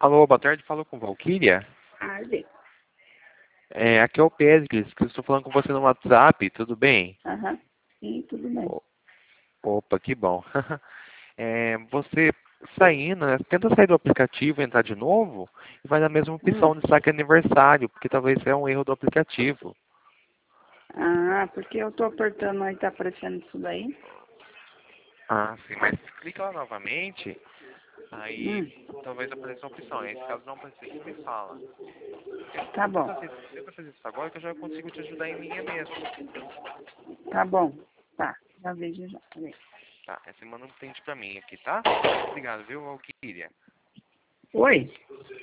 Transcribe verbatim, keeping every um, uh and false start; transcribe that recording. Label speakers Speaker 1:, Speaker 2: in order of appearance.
Speaker 1: Alô, boa tarde, falou com Valquíria?
Speaker 2: Ah, sim.
Speaker 1: É, aqui é o Pedro, que eu estou falando com você no WhatsApp, tudo bem?
Speaker 2: Aham. Sim, tudo bem.
Speaker 1: O- Opa, que bom. É, você saindo, né, tenta sair do aplicativo e entrar de novo e vai na mesma
Speaker 2: Hum.
Speaker 1: opção de saque aniversário, porque talvez seja um erro do aplicativo.
Speaker 2: Ah, porque eu tô apertando aí, tá aparecendo isso daí?
Speaker 1: Ah, sim, mas clica lá novamente, aí
Speaker 2: Hum.
Speaker 1: talvez apareça a opção. Aí, se caso não aparecer, você me fala.
Speaker 2: Tá
Speaker 1: Tenta
Speaker 2: bom.
Speaker 1: fazer, tenta fazer isso agora que eu já consigo te ajudar em linha mesmo.
Speaker 2: Tá bom. Tá. Já vejo já. Peraí.
Speaker 1: Tá, essa semana não tente pra mim aqui, tá? Obrigado, viu, Valquíria?
Speaker 2: Oi?